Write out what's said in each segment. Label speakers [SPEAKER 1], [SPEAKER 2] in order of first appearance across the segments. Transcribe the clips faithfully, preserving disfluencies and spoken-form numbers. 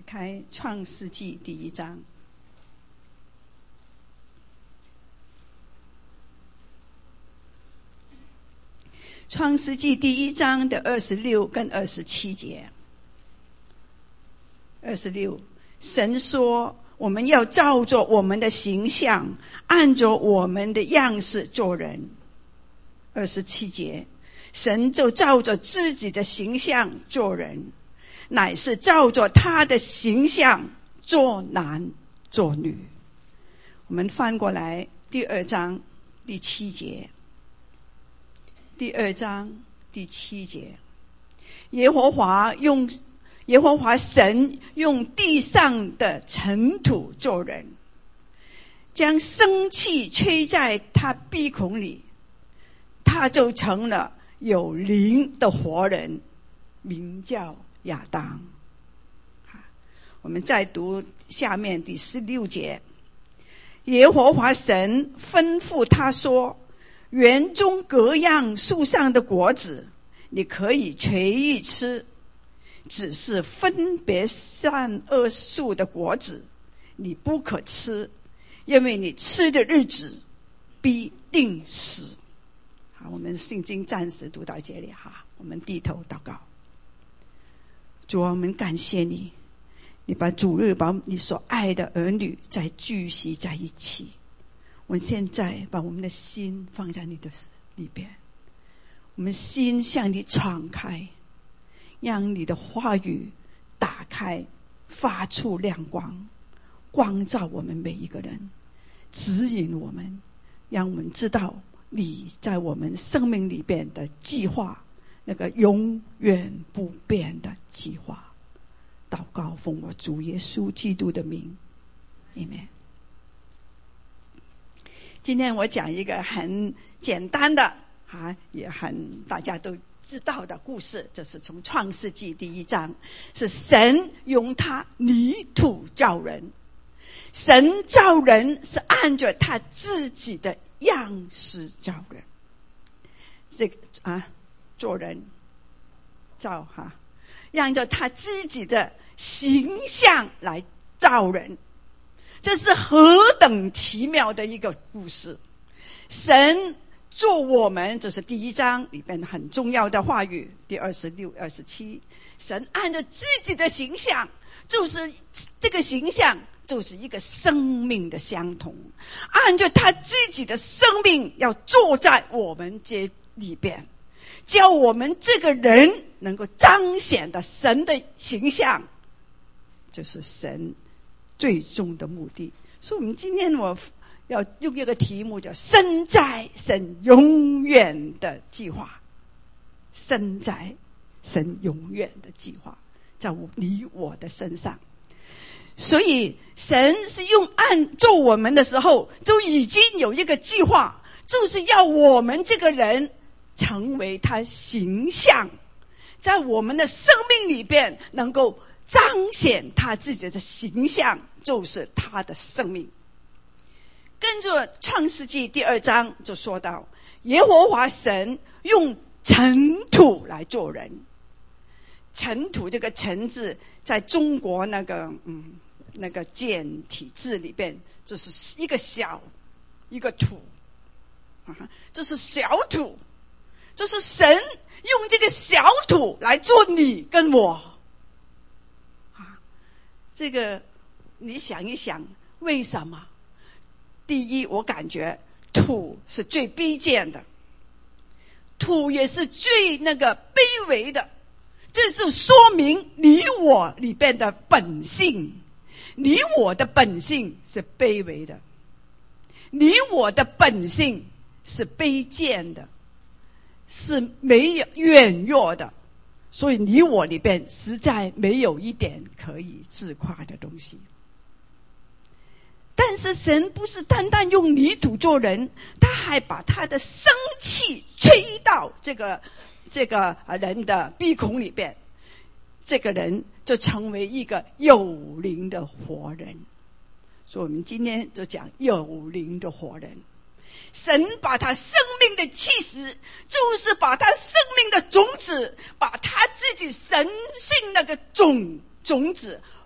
[SPEAKER 1] 开创世纪第一章。创世纪第一章的二十六跟二十七节。二十六，神说我们要照着我们的形象，按着我们的样式做人。二十七节，神就照着自己的形象做人，乃是照着他的形象做男做女。我们翻过来第二章第七节。第二章第七节，耶和华用耶和华神用地上的尘土做人，将生气吹在他鼻孔里，他就成了有灵的活人，名叫亚当。我们再读下面第十六节，耶和华神吩咐他说，园中各样树上的果子你可以随意吃，只是分别善恶树的果子你不可吃，因为你吃的日子必定死。好，我们圣经暂时读到这里哈，我们低头祷告。主啊，我们感谢你，你把主日把你所爱的儿女再聚集在一起。我们现在把我们的心放在你的里边，我们心向你敞开，让你的话语打开，发出亮光，光照我们每一个人，指引我们，让我们知道你在我们生命里边的计划，那个永远不变的计划。祷告奉我主耶稣基督的名，阿们。今天我讲一个很简单的啊，也很大家都知道的故事，这是从创世纪第一章，是神用他泥土造人。神造人是按着他自己的样式造人，这个啊，做人造哈，按照他自己的形象来造人。这是何等奇妙的一个故事！神做我们，这是第一章里边很重要的话语，第二十六、二十七。神按照自己的形象，就是这个形象就是一个生命的相同，按照他自己的生命要坐在我们这里边，叫我们这个人能够彰显的神的形象，就是神最终的目的。所以我们今天我要用一个题目叫身在神永远的计划，身在神永远的计划在你我的身上。所以神是用按做我们的时候就已经有一个计划，就是要我们这个人成为他形象，在我们的生命里边能够彰显他自己的形象，就是他的生命。跟着创世纪第二章就说到，耶和华神用尘土来做人。尘土这个尘字在中国那个嗯那个简体字里边，就是一个小一个土啊，这是小土，就是神用这个小土来做你跟我啊。这个你想一想，为什么？第一，我感觉土是最卑贱的，土也是最那个卑微的，这就说明你我里边的本性，你我的本性是卑微的，你我的本性是卑贱的，是没有软弱的，所以你我里边实在没有一点可以自夸的东西。但是神不是单单用泥土做人，他还把他的生气吹到这个这个人的鼻孔里边，这个人就成为一个有灵的活人。所以我们今天就讲有灵的活人。神把他生命的气息，就是把他生命的种子，把他自己神性那个种种子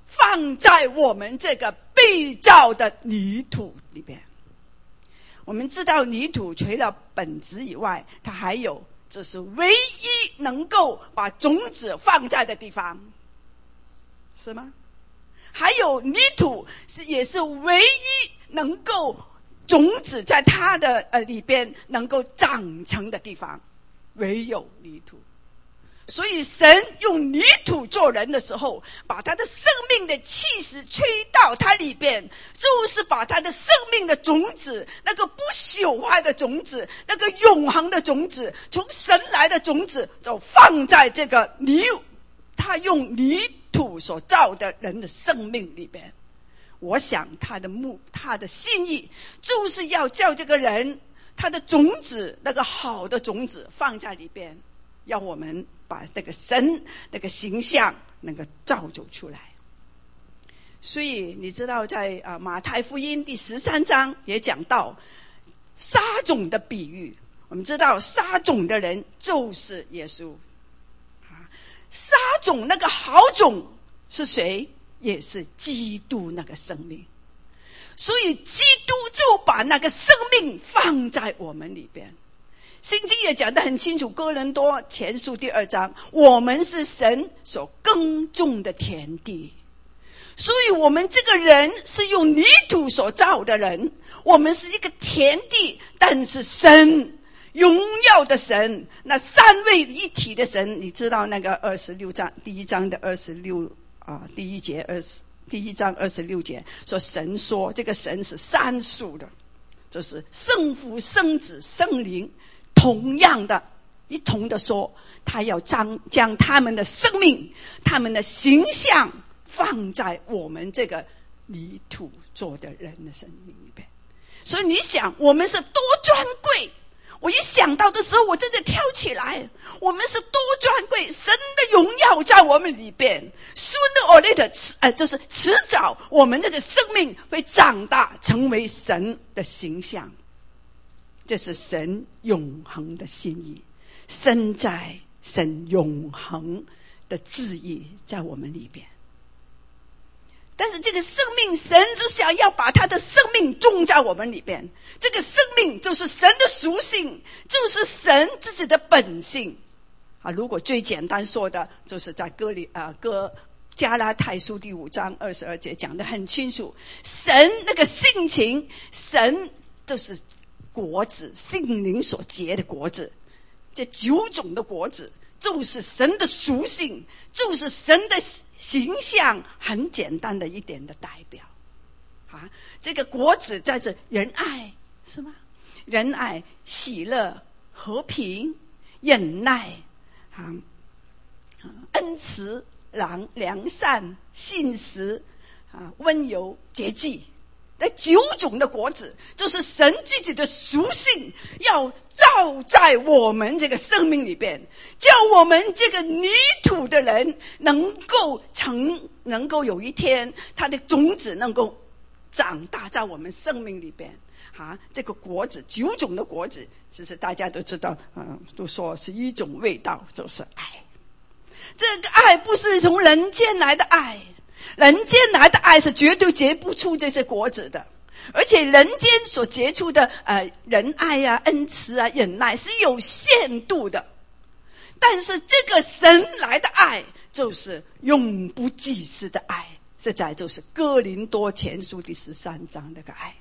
[SPEAKER 1] 放在我们这个被造的泥土里边。我们知道泥土除了本质以外，它还有这是唯一能够把种子放在的地方，是吗？还有泥土是也是唯一能够种子在它的呃里边能够长成的地方，唯有泥土。所以神用泥土做人的时候，把他的生命的气息吹到他里边，就是把他的生命的种子，那个不朽坏的种子，那个永恒的种子，从神来的种子，就放在这个泥他用泥土所造的人的生命里边。我想他的目他的心意就是要叫这个人他的种子，那个好的种子放在里边，要我们把那个神那个形象能够造就出来。所以你知道在啊马太福音第十三章也讲到撒种的比喻。我们知道撒种的人就是耶稣啊，撒种那个好种是谁？也是基督那个生命。所以基督就把那个生命放在我们里边。圣经也讲得很清楚，哥林多前书第二章，我们是神所耕种的田地。所以我们这个人是用泥土所造的人，我们是一个田地，但是神荣耀的神，那三位一体的神，你知道那个二十六章第一章的二十六啊，第一节二十第一章二十六节说，神说这个神是三属的，就是圣父、圣子、圣灵，同样的一同的说，他要将将他们的生命、他们的形象放在我们这个泥土做的人的生命里边。所以你想，我们是多尊贵！我一想到的时候，我真的跳起来。我们是多尊贵，神的荣耀在我们里边。Sooner or later，呃，就是迟早，我们这个生命会长大，成为神的形象。这是神永恒的心意，身在神永恒的旨意在我们里边。但是这个生命，神就想要把他的生命种在我们里边。这个生命就是神的属性，就是神自己的本性啊。如果最简单说的，就是在哥里啊哥加拉太书第五章二十二节讲得很清楚，神那个性情，神就是果子，圣灵所结的果子，这九种的果子就是神的属性，就是神的形象，很简单的一点的代表啊。这个果子在这仁爱，是吗？仁爱、喜乐、和平、忍耐啊、恩慈、良良善、信实啊、温柔、节制。那九种的果子就是神自己的属性，要照在我们这个生命里边，叫我们这个泥土的人能够成，能够有一天他的种子能够长大在我们生命里边啊。这个果子，九种的果子，其实大家都知道，嗯，都说是一种味道，就是爱。这个爱不是从人间来的爱，人间来的爱是绝对结不出这些果子的，而且人间所结出的呃仁爱啊、恩慈啊、忍耐是有限度的。但是这个神来的爱就是永不计时的爱，实在就是哥林多前书第十三章那个爱。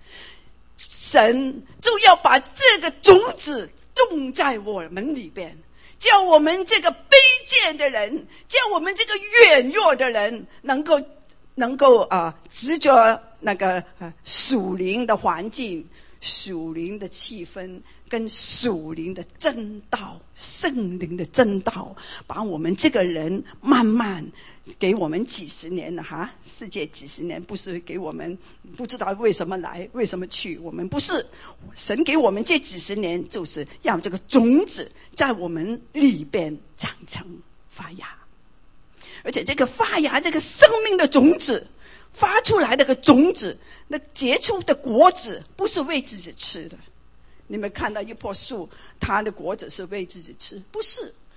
[SPEAKER 1] 神就要把这个种子种在我们里边，叫我们这个卑贱的人，叫我们这个软弱的人能够能够啊，执着那个啊属灵的环境、属灵的气氛跟属灵的真道、圣灵的真道，把我们这个人慢慢给我们几十年了哈，世界几十年，不是给我们不知道为什么来为什么去，我们不是，神给我们这几十年就是让这个种子在我们里边长成发芽。而且这个发芽，这个生命的种子发出来的个种子，那结出的果子不是为自己吃的。你们看到一棵树，它的果子是为自己吃，不是，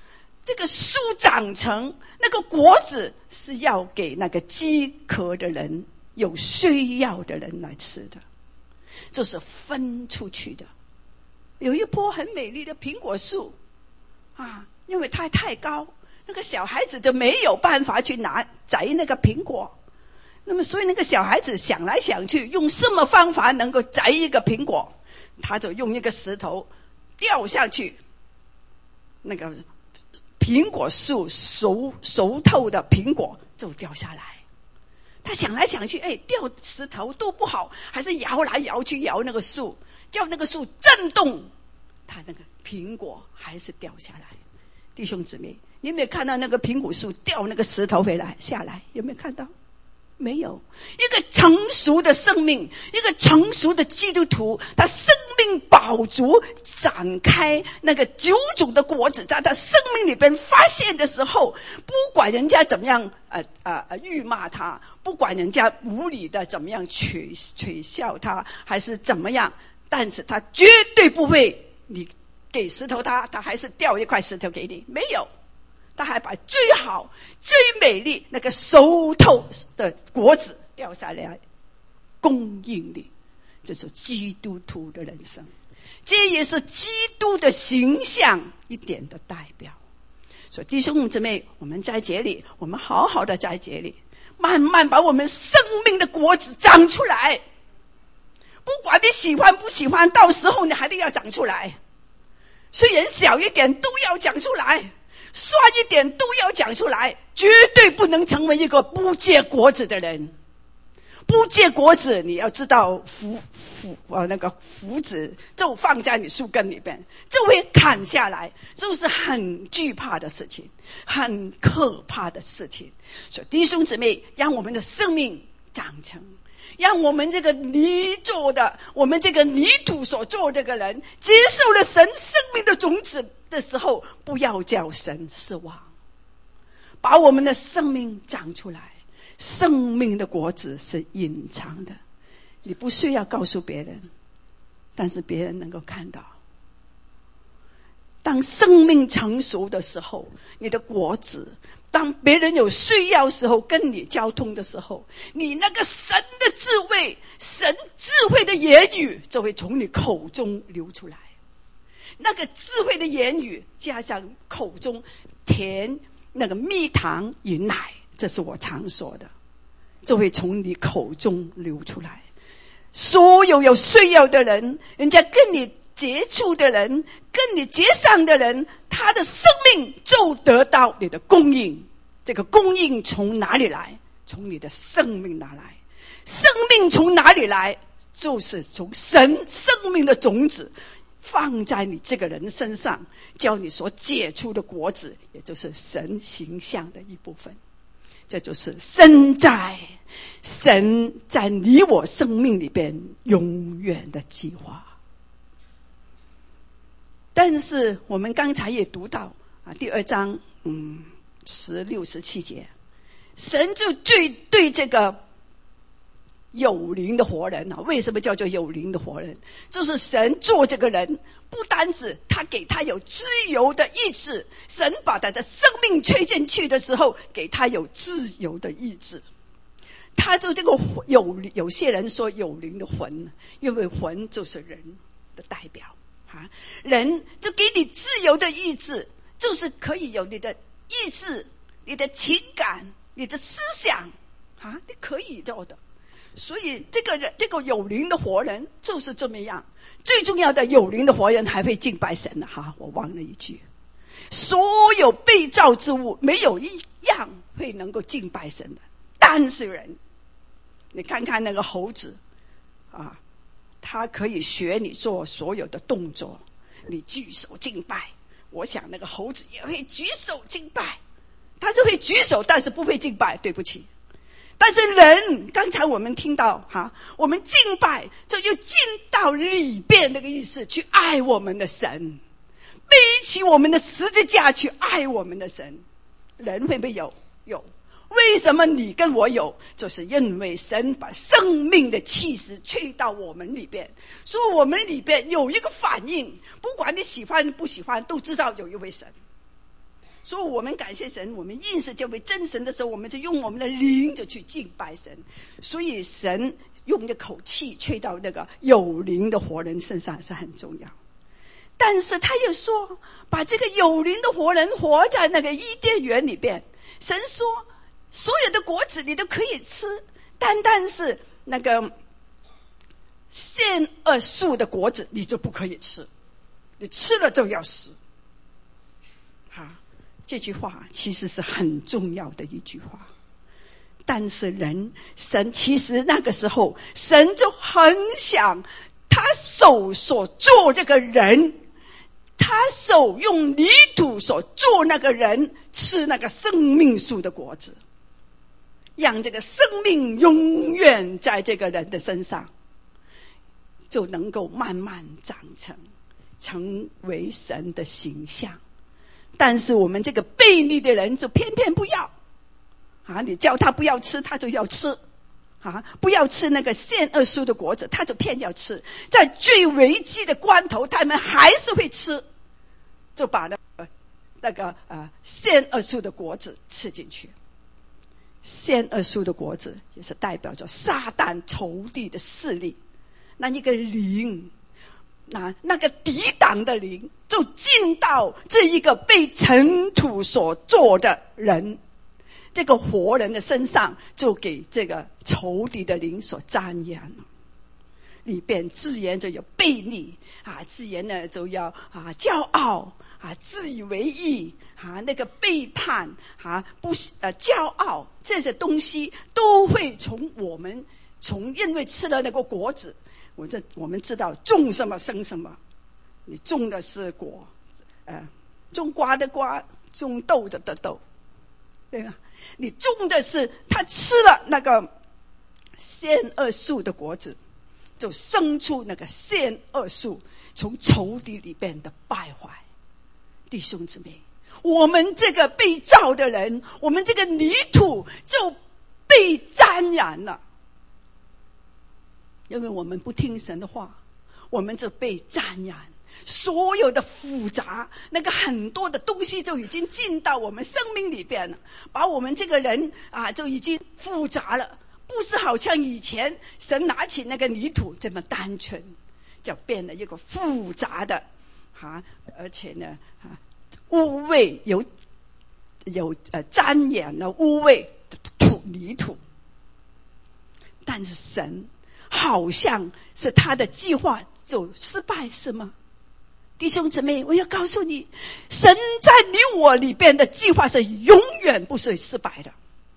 [SPEAKER 1] 这个树长成那个果子是要给那个饥渴的人、有需要的人来吃的，这是分出去的。有一棵很美丽的苹果树啊，因为它太高，那个小孩子就没有办法去拿摘那个苹果。那么所以那个小孩子想来想去，用什么方法能够摘一个苹果？他就用一个石头掉下去，那个苹果树熟熟透的苹果就掉下来。他想来想去，哎，掉石头都不好，还是摇来摇去摇那个树，叫那个树震动，他那个苹果还是掉下来。弟兄姊妹，你有没有看到那个苹果树掉那个石头回来下来？有没有看到？没有。一个成熟的生命，一个成熟的基督徒，他生命饱足，展开那个九种的果子，在他生命里边发现的时候，不管人家怎么样呃呃辱骂他，不管人家无理的怎么样取取笑他，还是怎么样，但是他绝对不会，你给石头他，他还是掉一块石头给你，没有。他还把最好最美丽那个熟透的果子掉下来供应你。这是基督徒的人生，这也是基督的形象一点的代表。所以弟兄姊妹，我们在这里，我们好好的在这里慢慢把我们生命的果子长出来。不管你喜欢不喜欢，到时候你还得要长出来，虽然小一点都要长出来，酸一点都要讲出来，绝对不能成为一个不结果子的人。不结果子，你要知道福福呃那个福子就放在你树根里边，就会砍下来，就是很惧怕的事情，很可怕的事情。所以弟兄姊妹，让我们的生命长成，让我们这个泥做的，我们这个泥土所做这个人，接受了神生命的种子的时候，不要叫神失望，把我们的生命长出来。生命的果子是隐藏的，你不需要告诉别人，但是别人能够看到。当生命成熟的时候，你的果子，当别人有需要的时候，跟你交通的时候，你那个神的智慧，神智慧的言语就会从你口中流出来。那个智慧的言语加上口中甜那个蜜糖与奶，这是我常说的，就会从你口中流出来。所有有需要的人，人家跟你接触的人，跟你结上的人，他的生命就得到你的供应。这个供应从哪里来？从你的生命拿来。生命从哪里来？就是从神生命的种子放在你这个人身上，叫你所结出的果子，也就是神形象的一部分。这就是神在神在你我生命里边永远的计划。但是我们刚才也读到啊，第二章嗯十六十七节，神就对对这个有灵的活人啊，为什么叫做有灵的活人？就是神做这个人，不单止他给他有自由的意志，神把他的生命吹进去的时候，给他有自由的意志。他就这个有有些人说有灵的魂，因为魂就是人的代表啊，人就给你自由的意志，就是可以有你的意志、你的情感、你的思想啊，你可以做的。所以这个人，这个有灵的活人就是这么样。最重要的，有灵的活人还会敬拜神的哈，我忘了一句，所有被造之物没有一样会能够敬拜神的，但是人，你看看那个猴子啊，他可以学你做所有的动作，你举手敬拜，我想那个猴子也会举手敬拜，他是会举手，但是不会敬拜，对不起。但是人，刚才我们听到哈，我们敬拜就又进到里边那个意思，去爱我们的神，背起我们的十字架去爱我们的神。人会不会有？有。为什么你跟我有？就是因为神把生命的气息吹到我们里边，所以我们里边有一个反应，不管你喜欢不喜欢，都知道有一位神。 所以我们感谢神，我们认识这位真神的时候，我们就用我们的灵就去敬拜神。所以神用这口气吹到那个有灵的活人身上是很重要。但是他又说，把这个有灵的活人活在那个伊甸园里边。神说，所有的果子你都可以吃，单单是那个善恶树的果子你就不可以吃，你吃了就要死。啊，这句话其实是很重要的一句话。但是人神其实那个时候神就很想他手所做这个人，他手用泥土所做那个人吃那个生命树的果子，让这个生命永远在这个人的身上，就能够慢慢长成成为神的形象。但是我们这个悖逆的人就偏偏不要啊！你叫他不要吃，他就要吃啊！不要吃那个善恶树的果子，他就偏要吃。在最危机的关头，他们还是会吃，就把那个那个呃善恶树的果子吃进去。善恶树的果子也是代表着撒旦仇敌的势力，那一个灵，那那个抵挡的灵，就进到这一个被尘土所做的人。这个活人的身上就给这个仇敌的灵所沾染了，里边自然就有悖逆啊，自然呢就要啊骄傲啊，自以为意啊，那个背叛啊，不呃骄傲，这些东西都会从我们从因为吃了那个果子，我这我们知道种什么生什么，你种的是果，呃，种瓜的瓜，种豆的的豆，对吧？你种的是他吃了那个善恶树的果子，就生出那个善恶树，从仇敌里边的败坏。弟兄姊妹，我们这个被造的人，我们这个泥土就被沾染了，因为我们不听神的话，我们就被沾染。所有的复杂，那个很多的东西就已经进到我们生命里边了，把我们这个人啊就已经复杂了，不是好像以前神拿起那个泥土这么单纯，就变了一个复杂的啊，而且呢啊污秽有有呃沾染了污秽的土泥土。但是神好像是他的计划就失败，是吗？弟兄姊妹，我要告诉你，神在你我里边的计划是永远不是失败的。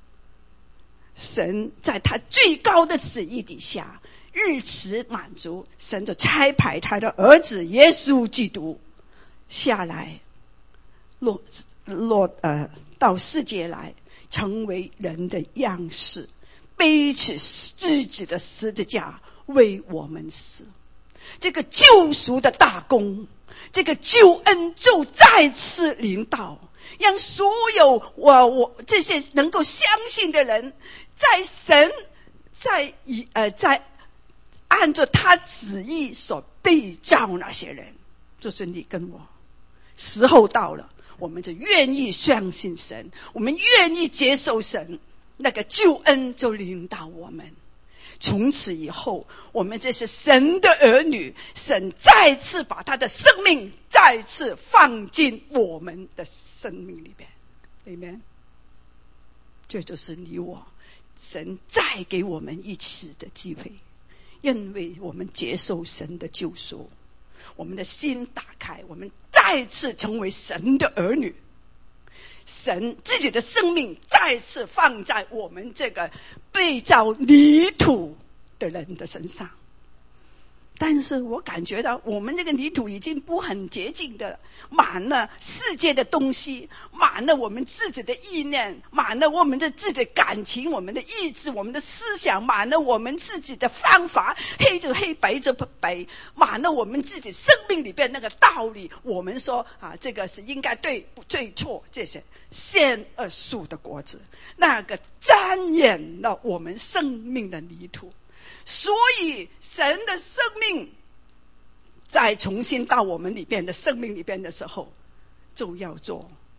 [SPEAKER 1] 神在他最高的旨意底下，日期满足，神就差派他的儿子耶稣基督下来，落落呃到世界来，成为人的样式，背起自己的十字架为我们死。这个救赎的大功，这个救恩就再次临到，让所有我我这些能够相信的人，在神在以呃在按照他旨意所被造那些人，就是你跟我，时候到了，我们就愿意相信神，我们愿意接受神，那个救恩就临到我们。从此以后，我们这是神的儿女，神再次把他的生命再次放进我们的生命里边，对吗？这就是你我神再给我们一次的机会，因为我们接受神的救赎，我们的心打开，我们再次成为神的儿女，神自己的生命再次放在我们这个被造泥土的人的身上。但是我感觉到我们这个泥土已经不很洁净的，满了世界的东西，满了我们自己的意念，满了我们的自己的感情，我们的意志，我们的思想，满了我们自己的方法，黑就黑，白就白，满了我们自己生命里边那个道理。我们说啊，这个是应该对对错，这些善恶树的果子，那个沾染了我们生命的泥土。所以神的生命再重新到我们里边的生命里边的时候，就要做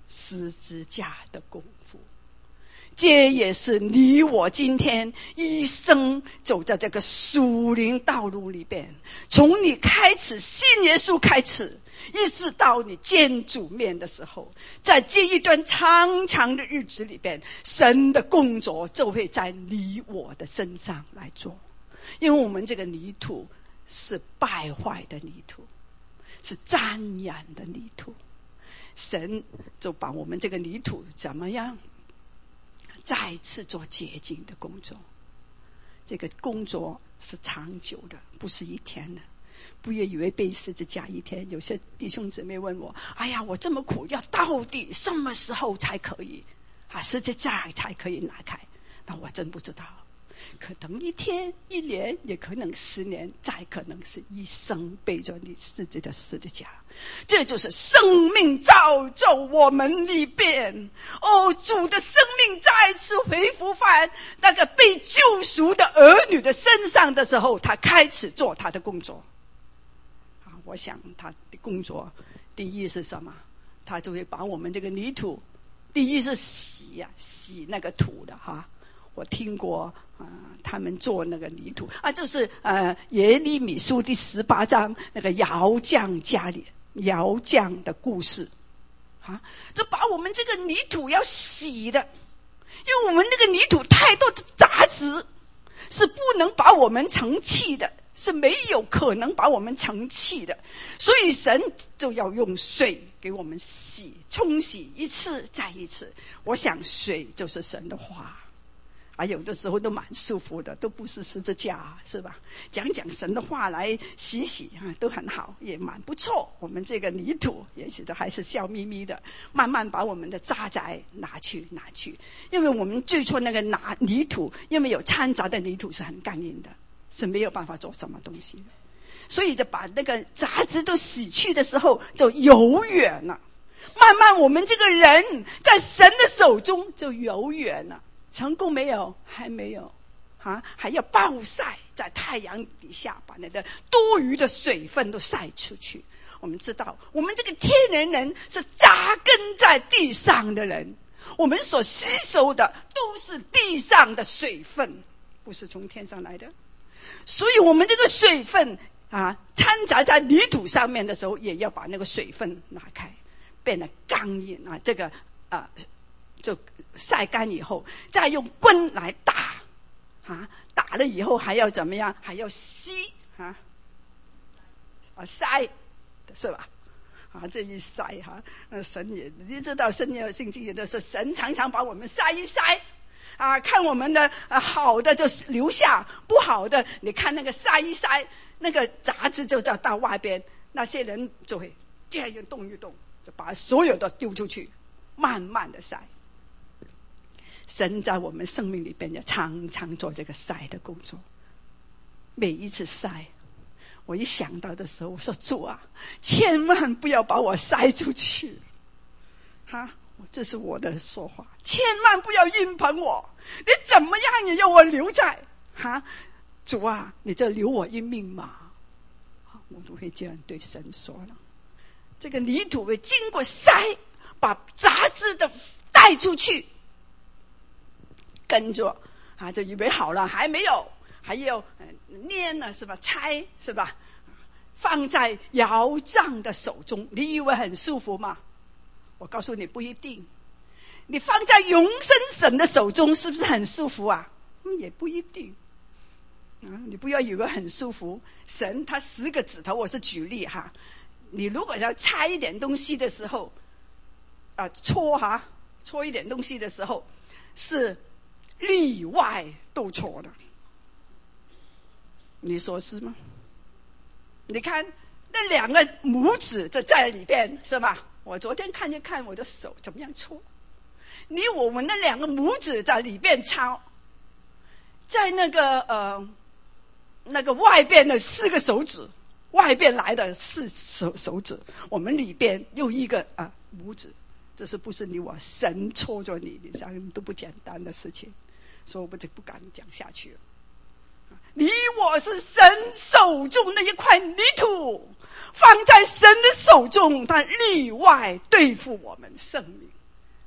[SPEAKER 1] 十字架的功夫，这也是你我今天一生走在这个属灵道路里边，从你开始信耶稣开始，一直到你见主面的时候，在这一段长长的日子里边，神的工作就会在你我的身上来做。因为我们这个泥土是败坏的泥土，是沾染的泥土，神就把我们这个泥土怎么样再次做洁净的工作。这个工作是长久的，不是一天的。不要以为背十字架一天。有些弟兄姊妹问我，哎呀，我这么苦，要到底什么时候才可以啊十字架才可以拿开？那我真不知道，可能一天一年，也可能十年，再可能是一生背着你十字的十字架。这就是生命造就我们里边，哦，主的生命再次恢复在那个被救赎的儿女的身上的时候，他开始做他的工作。啊，我想他的工作第一是什么？他就会把我们这个泥土，第一是洗呀、啊，洗那个土的哈。我听过啊、呃，他们做那个泥土啊，就是呃耶利米书第十八章那个窑匠家里窑匠的故事啊，就把我们这个泥土要洗的，因为我们那个泥土太多的杂质，是不能把我们成器的，是没有可能把我们成器的，所以神就要用水给我们洗，冲洗一次再一次。我想水就是神的话啊，有的时候都蛮舒服的，都不是十字架，是吧？讲讲神的话来洗洗啊，都很好，也蛮不错。我们这个泥土也许都还是笑眯眯的，慢慢把我们的渣滓拿去拿去。因为我们最初那个拿泥土，因为有掺杂的泥土是很干硬的，是没有办法做什么东西的。所以就把那个杂质都洗去的时候，就柔软了。慢慢我们这个人在神的手中就柔软了。成功没有？还没有啊！还要暴晒，在太阳底下把那个多余的水分都晒出去。我们知道，我们这个天然人是扎根在地上的人，我们所吸收的都是地上的水分，不是从天上来的。所以我们这个水分啊，掺杂在泥土上面的时候，也要把那个水分拿开，变得刚硬啊！这个啊。就晒干以后，再用棍来打，啊，打了以后还要怎么样？还要吸啊，啊筛，是吧？啊，这一筛哈，那神也你知道，神也圣经也都是神常常把我们筛一筛，啊，看我们的、啊、好的就留下，不好的你看那个筛一筛，那个杂质就到到外边，那些人就会这样动一动，就把所有的丢出去，慢慢的筛。神在我们生命里边也常常做这个筛的工作。每一次筛，我一想到的时候，我说主啊，千万不要把我筛出去哈，这是我的说话，千万不要硬捧我，你怎么样也要我留在哈，主啊，你这留我一命嘛，我都会这样对神说了。这个泥土会经过筛，把杂质的带出去，跟着啊，就以为好了，还没有，还要捏呢，是吧？拆是吧？放在窑匠的手中，你以为很舒服吗？我告诉你，不一定。你放在永生神的手中，是不是很舒服啊？嗯，也不一定。啊，你不要以为很舒服。神他十个指头，我是举例哈。你如果要拆一点东西的时候，啊，搓哈，搓一点东西的时候，是里外都搓的，你说是吗？你看那两个拇指就在里边，是吧？我昨天看一看我的手怎么样搓，你我们那两个拇指在里边抄，在那个呃那个外边的四个手指，外边来的四手手指，我们里边又一个啊拇指，这是不是你我神戳着你？你想都不简单的事情。所以我就不敢讲下去了。你我是神手中那一块泥土，放在神的手中，他里外对付我们生命。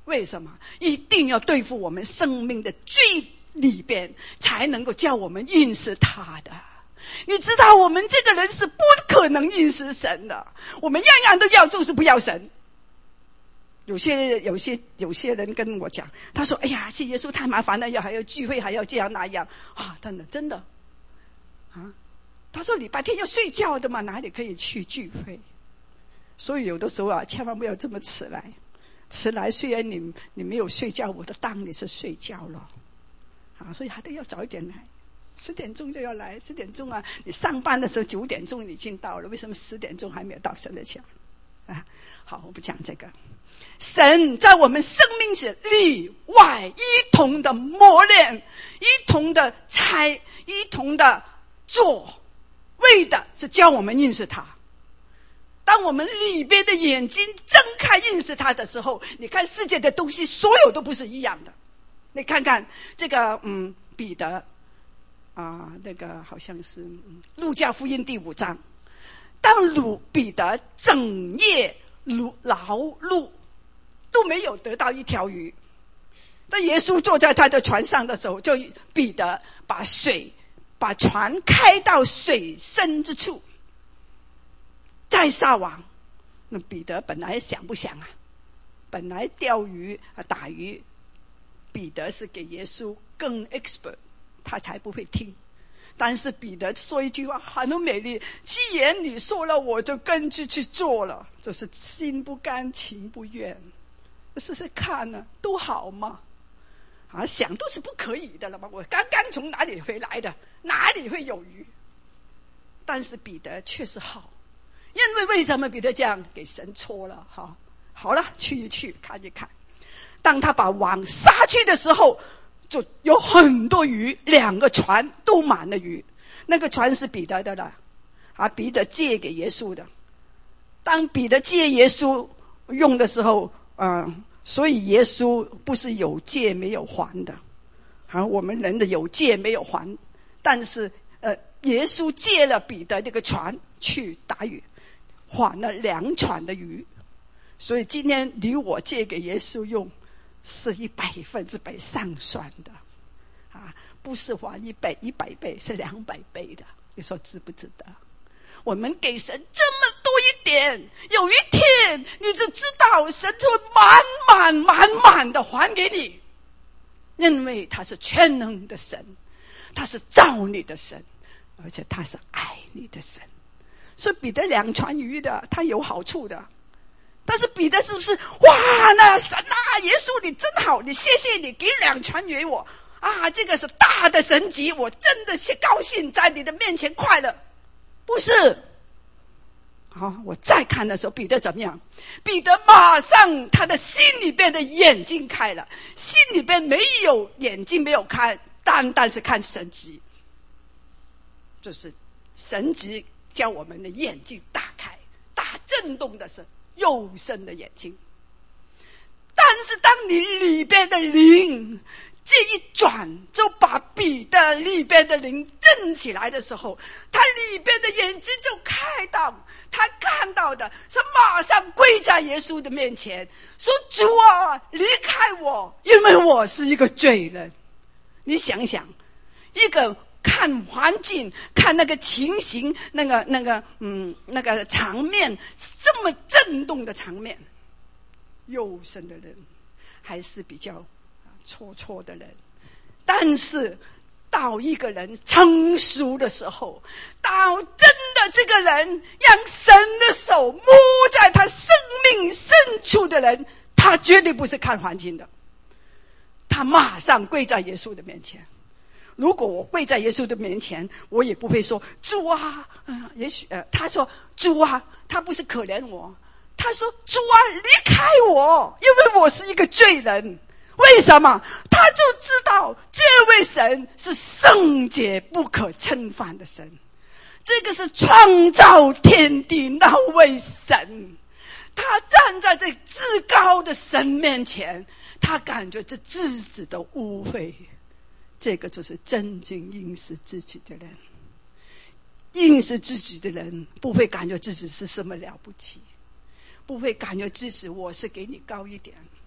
[SPEAKER 1] 为什么？一定要对付我们生命的最里边，才能够叫我们认识他的。你知道我们这个人是不可能认识神的，我们样样都要，就是不要神。有些有些有些人跟我讲，他说：“哎呀，信耶稣太麻烦了，要还要聚会，还要这样那样啊！”真的真的啊，他说礼拜天要睡觉的嘛，哪里可以去聚会？所以有的时候啊，千万不要这么迟来。迟来虽然你你没有睡觉，我都当你是睡觉了啊，所以还得要早一点来，十点钟就要来。十点钟啊，你上班的时候九点钟已经到了，为什么十点钟还没有到神的家啊？好，我不讲这个。神在我们生命是里外一同的磨练，一同的拆，一同的做，为的是教我们认识他。当我们里边的眼睛睁开认识他的时候，你看世界的东西所有都不是一样的。你看看这个嗯，彼得啊、呃，那个好像是、嗯、路加福音第五章，当鲁彼得整夜劳碌都没有得到一条鱼，当耶稣坐在他的船上的时候，就彼得把水把船开到水深之处，再撒网。那彼得本来想不想啊？本来钓鱼啊打鱼，彼得是给耶稣更 expert， 他才不会听。但是彼得说一句话很美丽：既然你说了，我就跟着去做了，就是心不甘情不愿。试试看呢，都好吗？啊，想都是不可以的了嘛！我刚刚从哪里回来的，哪里会有鱼？但是彼得确实好，因为为什么彼得这样？给神戳了哈。好了，去一去看一看。当他把网撒去的时候，就有很多鱼，两个船都满了鱼。那个船是彼得的了，啊，彼得借给耶稣的。当彼得借耶稣用的时候，嗯，所以耶稣不是有借没有还的，啊，我们人的有借没有还，但是呃，耶稣借了彼得这个船去打鱼，还了两船的鱼。所以今天你我借给耶稣用，是一百分之百上算的，啊，不是还一百一百倍，是两百倍的。你说值不值得？我们给神这么多一点，有一天你就知道神就满满满满的还给你，因为他是全能的神，他是造你的神，而且他是爱你的神。所以彼得两船鱼的，他有好处的。但是彼得是不是哇，那神啊，耶稣你真好，你谢谢你给两船鱼我啊，这个是大的神迹，我真的是高兴在你的面前快乐。不是，好，我再看的时候，彼得怎么样？彼得马上他的心里边的眼睛开了，心里边没有眼睛没有看，单单是看神迹，就是神迹叫我们的眼睛打开，大震动的是右生的眼睛。但是当你里边的灵这一转，就把彼得里边的灵震起来的时候，他里边的眼睛就开到，他看到的是马上跪在耶稣的面前，说：主啊，离开我，因为我是一个罪人。你想想，一个看环境，看那个情形，那个那个嗯那个场面，这么震动的场面，幼生的人还是比较错错的人。但是到一个人成熟的时候，到真的这个人让神的手摸在他生命深处的人，他绝对不是看环境的，他马上跪在耶稣的面前。如果我跪在耶稣的面前，我也不会说主啊、呃、也许、呃、他说主啊，他不是可怜我，他说主啊，离开我，因为我是一个罪人。为什么？他就知道这位神是圣洁不可侵犯的神，这个是创造天地那位神，他站在这至高的神面前，他感觉这自己的污秽。这个就是真正认识自己的人。认识自己的人不会感觉自己是什么了不起，不会感觉自己我是给你高一点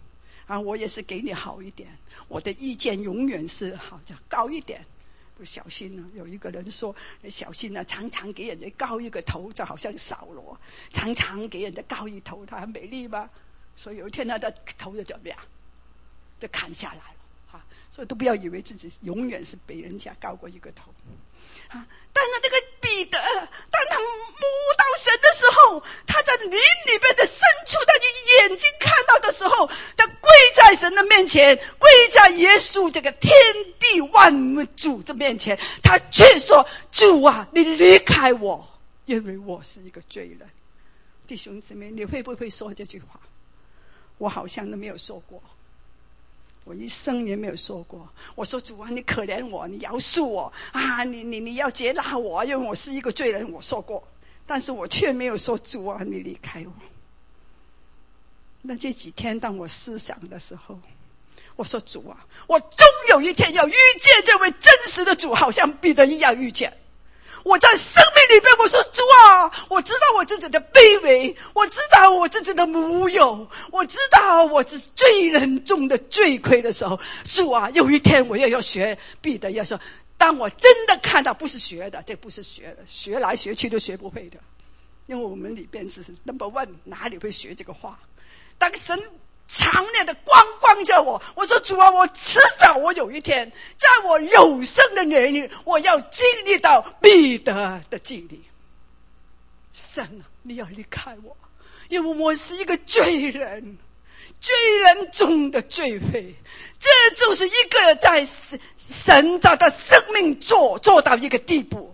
[SPEAKER 1] 啊，我也是给你好一点，我的意见永远是好像高一点。不小心呢，有一个人说小心呢，常常给人家高一个头，就好像扫罗，常常给人家高一头，他很美丽吗？所以有一天他的头就怎么样，就砍下来了啊！所以都不要以为自己永远是比人家高过一个头啊！但是这个彼得，当他摸到神的时候，他在灵里边的深处，他的眼睛看到的时候，他跪在神的面前，跪在耶稣这个天地万物主的面前，他却说：主啊，你离开我，因为我是一个罪人。弟兄姊妹，你会不会说这句话？我好像都没有说过，我一生也没有说过。我说主啊，你可怜我，你饶恕我啊，你你你要接纳我，因为我是一个罪人，我说过。但是我却没有说主啊，你离开我。那这几天当我思想的时候，我说主啊，我终有一天要遇见这位真实的主，好像彼得一样遇见。我在生命里边，我说主啊，我知道我自己的卑微，我知道我自己的无有，我知道我是罪人中的罪魁的时候，主啊，有一天我也要学彼得要说，当我真的看到，不是学的，这不是学的，学来学去都学不会的，因为我们里边是 number one， 哪里会学这个话？当神强烈的光光着我，我说主啊，我迟早我有一天在我有生的年龄，我要经历到彼得的经历。神啊，你要离开我，因为我是一个罪人，罪人中的罪魁。这就是一个在神在他生命做做到一个地步，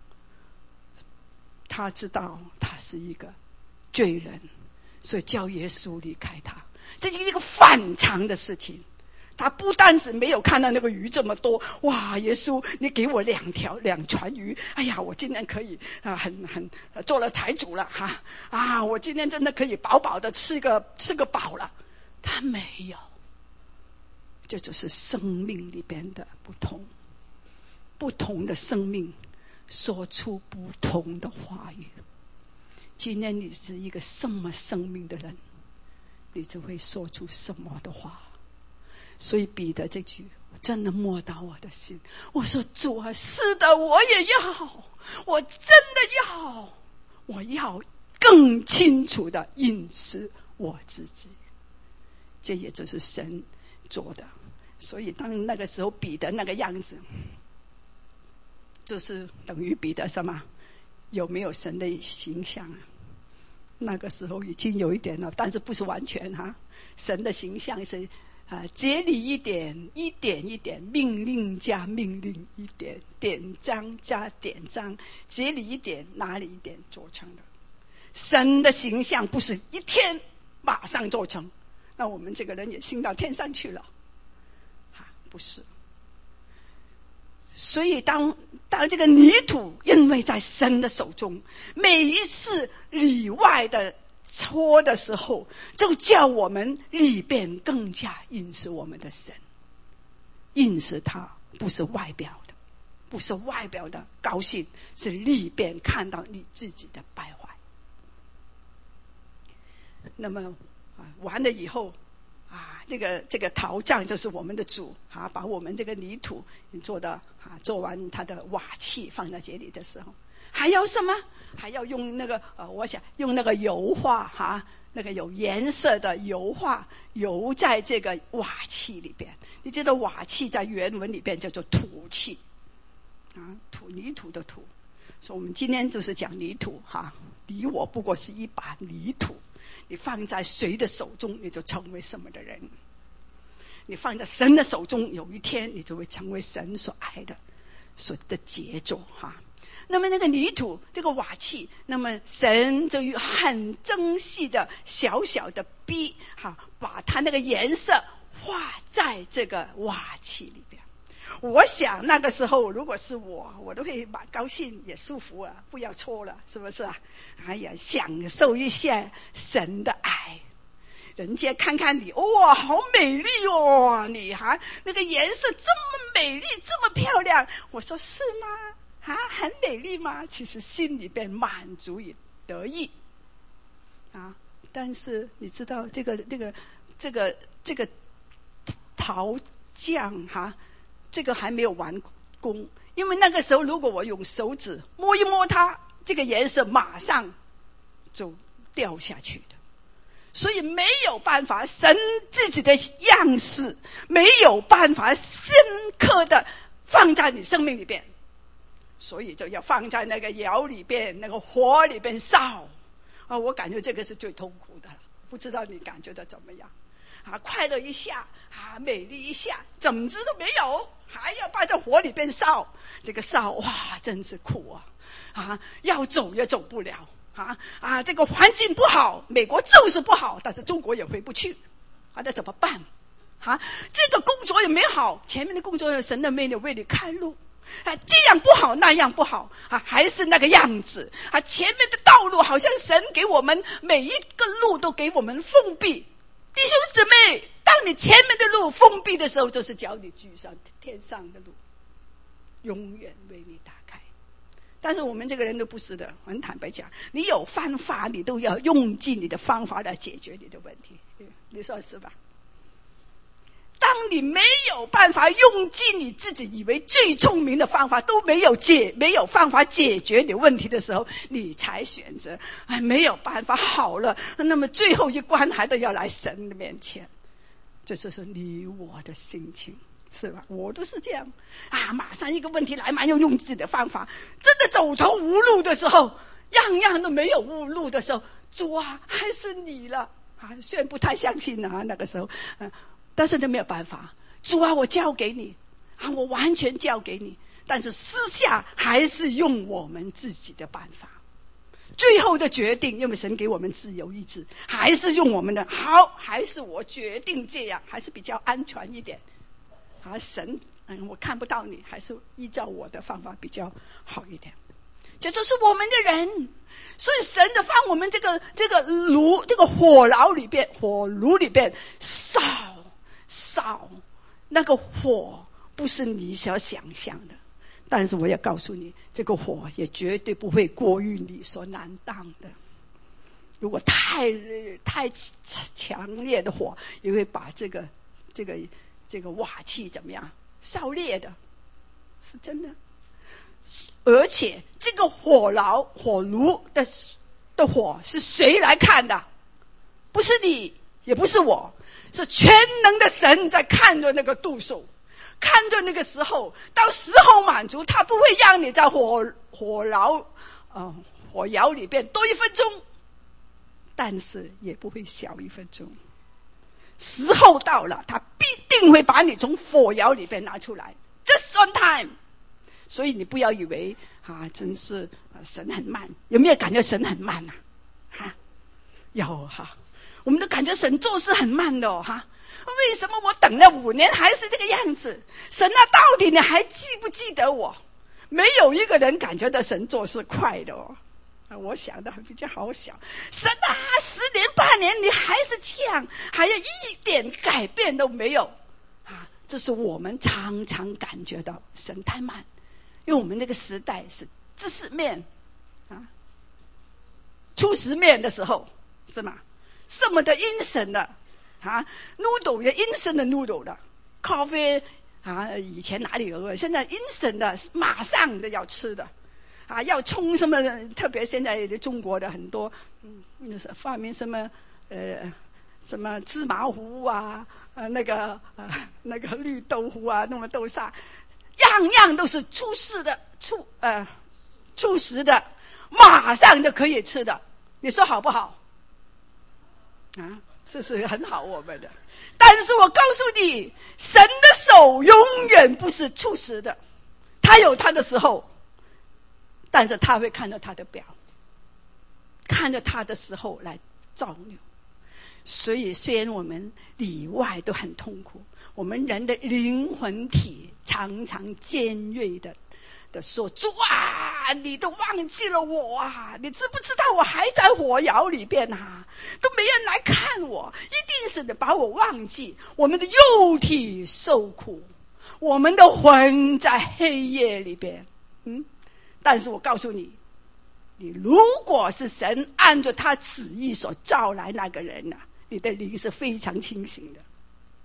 [SPEAKER 1] 他知道他是一个罪人，所以叫耶稣离开他。这是一个反常的事情。他不单止没有看到那个鱼这么多，哇，耶稣你给我两条两船鱼，哎呀，我今天可以啊，很很做了财主了哈啊，我今天真的可以饱饱的吃个吃个饱了。他没有，这就是生命里边的不同，不同的生命说出不同的话语。今天你是一个什么生命的人，你就会说出什么的话。所以彼得这句真的摸到我的心，我说主啊，是的，我也要，我真的要，我要更清楚的认识我自己。这也就是神做的。所以当那个时候彼得那个样子，就是等于彼得什么？有没有神的形象啊？那个时候已经有一点了，但是不是完全哈、啊。神的形象是啊，节理一点，一点一点，命令加命令一点，典章加典章，节理一点，哪里一点做成的。神的形象不是一天马上做成，那我们这个人也升到天上去了，啊，不是。所以当当这个泥土因为在神的手中，每一次里外的搓的时候，就叫我们里边更加认识我们的神。认识他不是外表的，不是外表的高兴，是里边看到你自己的败坏。那么啊，完了以后啊，这个这个陶匠就是我们的主啊，把我们这个泥土做的啊，做完他的瓦器放在这里的时候，还要什么？还要用那个呃，我想用那个油画哈、啊，那个有颜色的油画油在这个瓦器里边。你知道瓦器在原文里边叫做土器啊，土泥土的土。所以我们今天就是讲泥土哈、啊，你我不过是一把泥土，你放在谁的手中，你就成为什么的人。你放在神的手中，有一天你就会成为神所爱的所的杰作哈。那么那个泥土这个瓦器，那么神就用很精细的小小的笔哈，把它那个颜色画在这个瓦器里边。我想那个时候如果是我，我都会蛮高兴也舒服啊，不要搓了，是不是啊？哎呀，享受一下神的爱。人家看看你，哇，好美丽哦，你还那个颜色这么美丽，这么漂亮。我说是吗？啊，很美丽吗？其实心里边满足与得意啊。但是你知道这个这个这个这个陶匠哈，这个还没有完工，因为那个时候如果我用手指摸一摸它，这个颜色马上就掉下去的。所以没有办法，神自己的样式没有办法深刻的放在你生命里边，所以就要放在那个窑里边，那个火里边烧啊！我感觉这个是最痛苦的了，不知道你感觉的怎么样啊？快乐一下啊，美丽一下，怎子都没有，还要把在火里边烧，这个烧哇，真是苦啊！啊，要走也走不了。啊啊！这个环境不好，美国就是不好，但是中国也回不去，啊，那怎么办？啊，这个工作也没好，前面的工作有神的没有为你开路，啊，这样不好那样不好，啊，还是那个样子，啊，前面的道路好像神给我们每一个路都给我们封闭。弟兄姊妹，当你前面的路封闭的时候，就是叫你居上天上的路，永远为你打开。但是我们这个人都不是的，很坦白讲，你有方法，你都要用尽你的方法来解决你的问题，你说是吧？当你没有办法用尽你自己以为最聪明的方法，都没有解没有方法解决你问题的时候，你才选择哎，没有办法好了，那么最后一关还得要来神的面前，这就是你我的心情。是吧？我都是这样啊！马上一个问题来嘛，要用自己的方法。真的走投无路的时候，样样都没有无路的时候，主啊，还是你了啊！虽然不太相信啊，那个时候，嗯、啊，但是都没有办法。主啊，我交给你啊，我完全交给你。但是私下还是用我们自己的办法。最后的决定，因为神给我们自由意志，还是用我们的好，还是我决定这样，还是比较安全一点。啊，神，嗯，我看不到你，还是依照我的方法比较好一点。这就是我们的人，所以神的放我们这个这个炉，这个火窑里边，火炉里边烧烧，那个火不是你所想象的。但是我要告诉你，这个火也绝对不会过于你所难当的。如果太太强烈的火，也会把这个这个。这个瓦器怎么样烧裂的，是真的。而且这个火窑火炉的的火是谁来看的？不是你，也不是我，是全能的神在看着那个度数，看着那个时候，到时候满足，他不会让你在火火窑呃火窑里边多一分钟，但是也不会小一分钟。时候到了，他必定会把你从火窑里边拿出来 ，just on time。所以你不要以为啊，真是、啊、神很慢，有没有感觉神很慢啊？哈，有哈，我们都感觉神做事很慢的哦哈。为什么我等了五年还是这个样子？神啊，到底你还记不记得我？没有一个人感觉到神做事快的哦。我想的比较好想，神啊，十年八年你还是这样，还有一点改变都没有啊！这是我们常常感觉到神太慢，因为我们这个时代是知识面啊，初识面的时候是吗？什么的 instant 的啊 ，noodle 也 instant 的 noodle 的，咖啡啊，以前哪里有个，现在 instant 的，马上的要吃的。啊，要冲什么？特别现在的中国的很多，嗯，发明什么呃，什么芝麻糊啊，呃，那个呃，那个绿豆糊啊，那么豆沙，样样都是出世的，出呃，出食的，马上就可以吃的。你说好不好？啊，这是很好我们的。但是我告诉你，神的手永远不是出食的，他有他的时候。但是他会看着他的表，看着他的时候来造就。所以虽然我们里外都很痛苦，我们人的灵魂体常常尖锐的的说，主啊，你都忘记了我啊，你知不知道我还在火窑里边啊，都没人来看我，一定是你把我忘记。我们的肉体受苦，我们的魂在黑夜里边，嗯。但是我告诉你，你如果是神按照他旨意所造来那个人啊，你的灵是非常清醒的。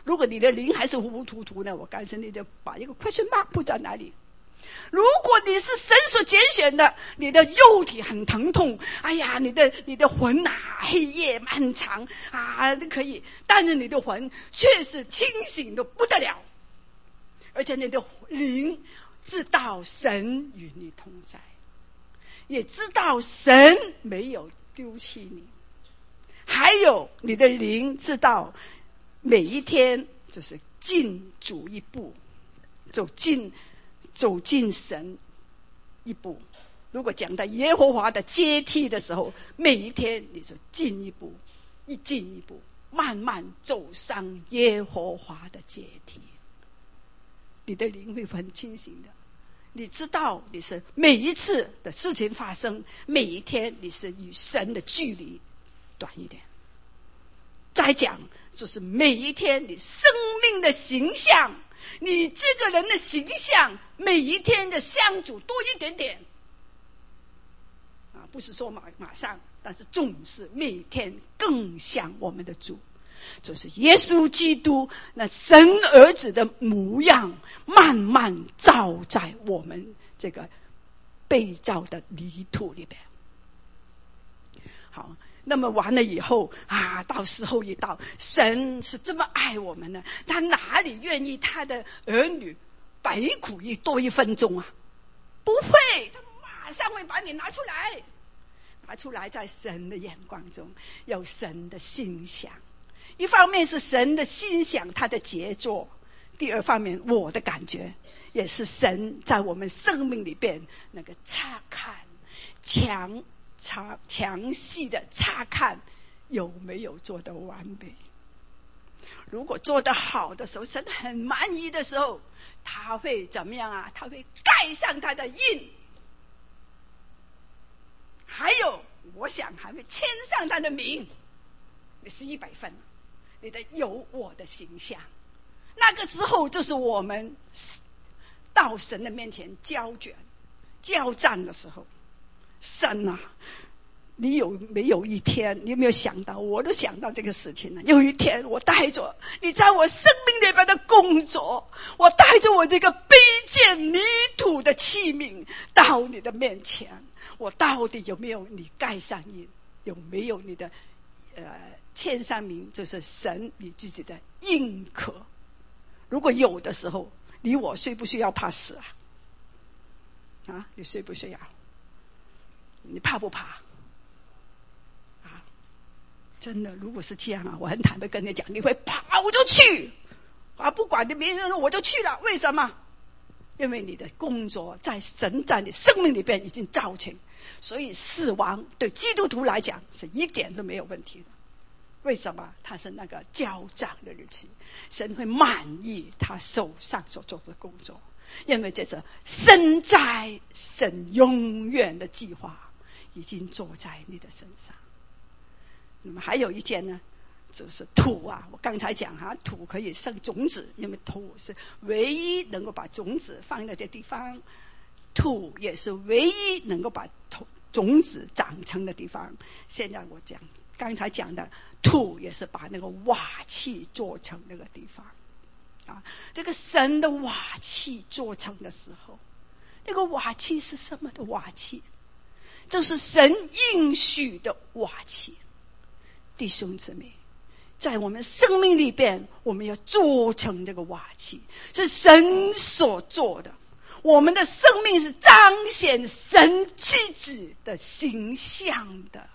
[SPEAKER 1] 如果你的灵还是糊糊涂涂的，我告诉你，就把一个 question mark 铺在哪里。如果你是神所拣选的，你的肉体很疼痛，哎呀，你的你的魂啊，黑夜漫长啊，都可以，但是你的魂却是清醒的不得了，而且你的灵知道神与你同在，也知道神没有丢弃你，还有你的灵知道每一天就是进主一步，走进走进神一步。如果讲到耶和华的阶梯的时候，每一天你就进一步，一进一步，慢慢走上耶和华的阶梯，你的灵会很清醒的。你知道你是每一次的事情发生，每一天你是与神的距离短一点。再讲就是每一天你生命的形象，你这个人的形象每一天的相主多一点点啊，不是说马马上，但是总是每天更像我们的主，就是耶稣基督那神儿子的模样，慢慢照在我们这个被造的泥土里边。好，那么完了以后啊，到时候一到，神是这么爱我们呢，他哪里愿意他的儿女白苦一多一分钟啊？不会，他马上会把你拿出来，拿出来，在神的眼光中有神的心想。一方面是神的心想，他的杰作；第二方面，我的感觉也是神在我们生命里边那个查看，强查详细的查看有没有做得完美。如果做得好的时候，神很满意的时候，他会怎么样啊？他会盖上他的印，还有我想还会签上他的名。你是一百分，你的有我的形象。那个时候就是我们到神的面前交卷交战的时候。神啊，你有没有一天，你有没有想到，我都想到这个事情了。有一天我带着你在我生命里边的工作，我带着我这个卑贱泥土的器皿到你的面前，我到底有没有你盖上印，有没有你的呃签上名，就是神你自己的印刻。如果有的时候，你我需不需要怕死啊？啊，你需不需要？你怕不怕啊？真的，如果是这样啊，我很坦白跟你讲，你会跑就去啊，不管你别人我就去了。为什么？因为你的工作在神在你生命里边已经造成，所以死亡对基督徒来讲是一点都没有问题的。为什么？他是那个交账的日期，神会满意他手上所做的工作，因为这是身在神永远的计划已经做在你的身上。那么还有一件呢，就是土啊，我刚才讲哈，土可以生种子，因为土是唯一能够把种子放在的地方，土也是唯一能够把种子长成的地方。现在我讲刚才讲的土也是把那个瓦器做成那个地方啊，这个神的瓦器做成的时候，那个瓦器是什么的瓦器？就是神应许的瓦器。弟兄姊妹，在我们生命里边，我们要做成这个瓦器，是神所做的。我们的生命是彰显神自己的形象的。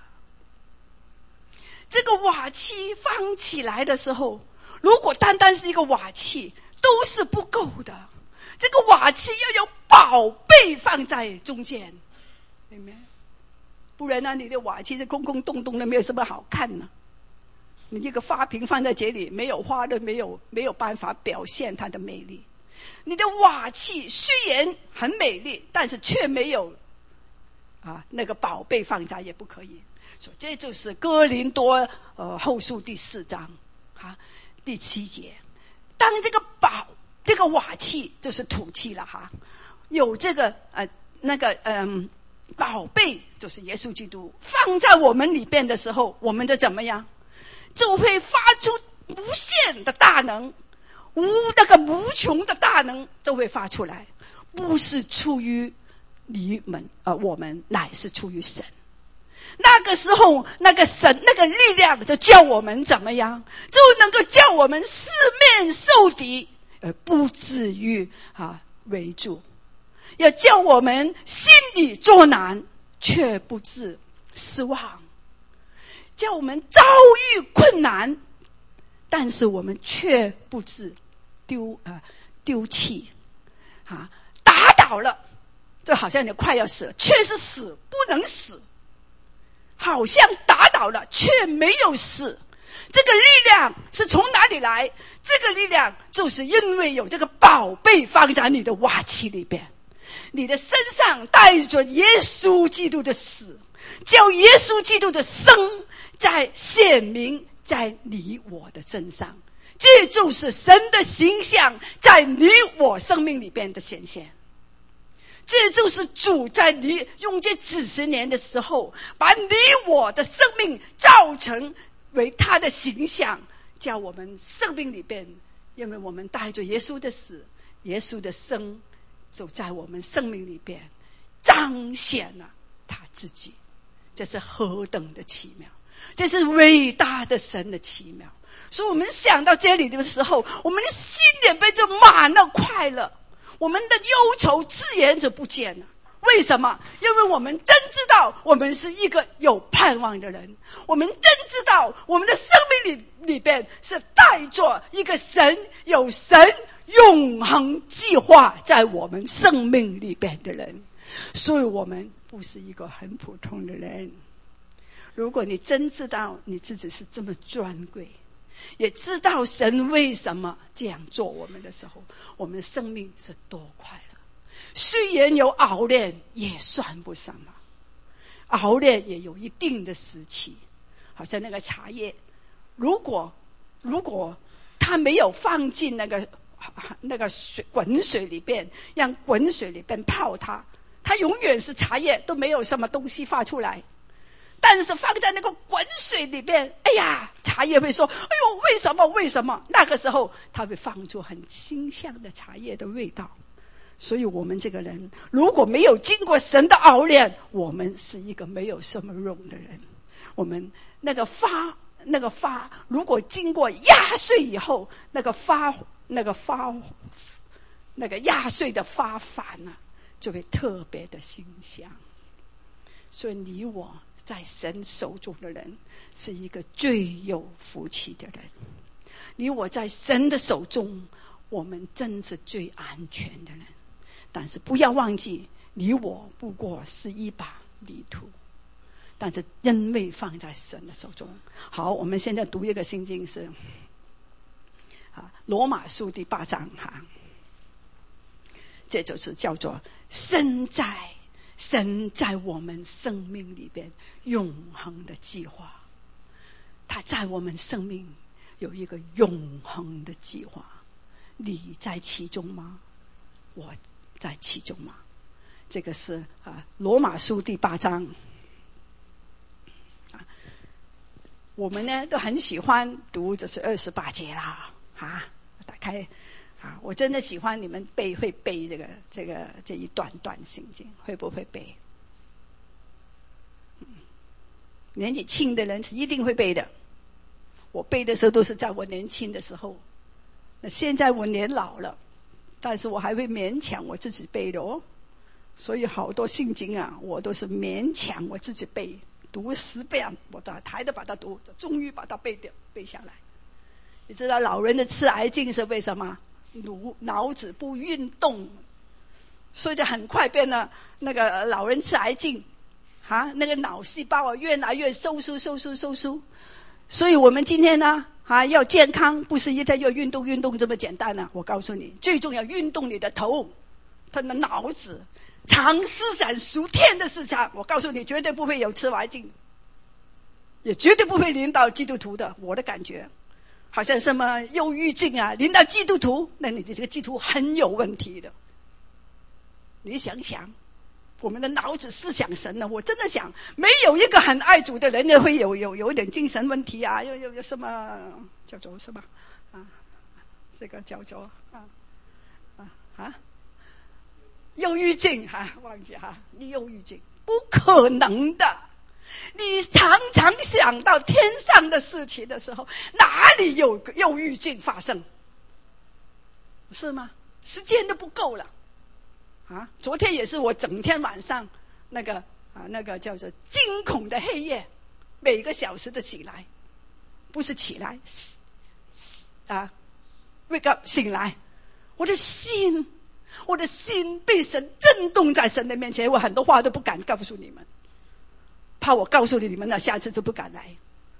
[SPEAKER 1] 这个瓦器放起来的时候，如果单单是一个瓦器都是不够的，这个瓦器要有宝贝放在中间，明白？不然呢，你的瓦器是空空洞洞的，没有什么好看呢。你这个花瓶放在这里，没有花的，没有没有办法表现它的美丽。你的瓦器虽然很美丽，但是却没有啊那个宝贝放在也不可以。所以这就是哥林多呃后书第四章啊第七节。当这个宝这个瓦器就是土器了哈，有这个呃那个嗯、呃、宝贝就是耶稣基督放在我们里边的时候，我们就怎么样？就会发出无限的大能，无那个无穷的大能都会发出来，不是出于你们，呃，我们乃是出于神。那个时候，那个神那个力量就叫我们怎么样，就能够叫我们四面受敌，而不至于啊围住，要叫我们心里作难，却不致失望，叫我们遭遇困难，但是我们却不致丢啊丢弃啊，打倒了，就好像你快要死了，却是死不能死。好像打倒了却没有死，这个力量是从哪里来？这个力量就是因为有这个宝贝放在你的瓦器里边，你的身上带着耶稣基督的死，叫耶稣基督的生在显明在你我的身上，这就是神的形象在你我生命里边的显现。这就是主在你用这几十年的时候，把你我的生命造成为他的形象，叫我们生命里边，因为我们带着耶稣的死，耶稣的生，就在我们生命里边彰显了他自己。这是何等的奇妙，这是伟大的神的奇妙。所以我们想到这里的时候，我们的心里边就满了快乐，我们的忧愁自然就不见了。为什么？因为我们真知道我们是一个有盼望的人，我们真知道我们的生命里里边是带着一个神，有神永恒计划在我们生命里边的人，所以我们不是一个很普通的人。如果你真知道你自己是这么尊贵，也知道神为什么这样做我们的时候，我们的生命是多快乐。虽然有熬炼也算不什么，熬炼也有一定的时期，好像那个茶叶，如果如果它没有放进那个那个水滚水里边，让滚水里边泡它，它永远是茶叶，都没有什么东西发出来。但是放在那个滚水里边，哎呀，茶叶会说，哎呦，为什么为什么？那个时候它会放出很清香的茶叶的味道。所以我们这个人如果没有经过神的熬炼，我们是一个没有什么用的人。我们那个发那个发如果经过压碎以后，那个发那个发那个压碎的发烦啊，就会特别的馨香。所以你我在神手中的人是一个最有福气的人，你我在神的手中，我们真是最安全的人。但是不要忘记，你我不过是一把泥土，但是因为放在神的手中。好，我们现在读一个圣经是啊，罗马书第八章哈，这就是叫做神在神在我们生命里边永恒的计划。他在我们生命有一个永恒的计划，你在其中吗？我在其中吗？这个是啊，罗马书第八章啊，我们呢都很喜欢读，这是二十八节啦啊，打开啊，我真的喜欢你们背，会背这个这个这一段段圣经，会不会背？嗯，年纪轻的人是一定会背的。我背的时候都是在我年轻的时候，那现在我年老了，但是我还会勉强我自己背的哦。所以好多圣经啊，我都是勉强我自己背，读十遍，我才抬着把它读，终于把它背掉背下来。你知道老人的痴癌症是为什么？脑脑子不运动，所以就很快变了那个老人痴癌症啊，那个脑细胞啊越来越收缩收缩收缩。所以我们今天呢啊，要健康不是一天要运动运动这么简单呢、啊。我告诉你，最重要运动你的头，他的脑子，常思想属天的思想。我告诉你，绝对不会有痴癌症，也绝对不会临到基督徒的。我的感觉好像什么忧郁症啊，临到基督徒，那你的这个基督徒很有问题的。你想想， 我们的脑子思想神呢？我真的想，没有一个很爱主的人呢，会有有有点精神问题啊，有有有什么叫做什么啊？这个叫做啊啊啊，忧郁症哈、啊，忘记哈、啊，你忧郁症不可能的。你常常想到天上的事情的时候，哪里有忧郁症发生？是吗？时间都不够了。啊，昨天也是我整天晚上那个啊，那个叫做惊恐的黑夜，每个小时的起来，不是起来啊 ，wake up 醒来，我的心，我的心被神震动在神的面前，我很多话都不敢告诉你们，怕我告诉你们了，下次就不敢来，